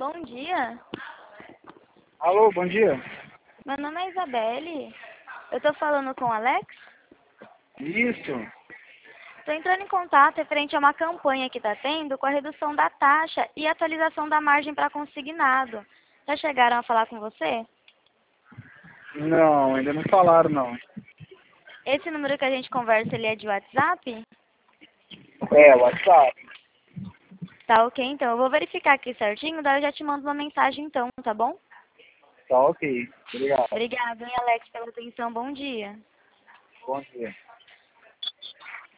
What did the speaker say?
Bom dia. Alô, bom dia. Meu nome é Isabelle. Eu tô falando com o Alex. Isso. Tô entrando em contato referente a uma campanha que tá tendo com a redução da taxa e atualização da margem para consignado. Já chegaram a falar com você? Não, ainda não falaram, não. Esse número que a gente conversa, ele é de WhatsApp? É, WhatsApp. Tá ok, então. Eu vou verificar aqui certinho, daí eu já te mando uma mensagem então, tá bom? Tá ok. Obrigado. Obrigada, hein, Alex, pela atenção. Bom dia. Bom dia.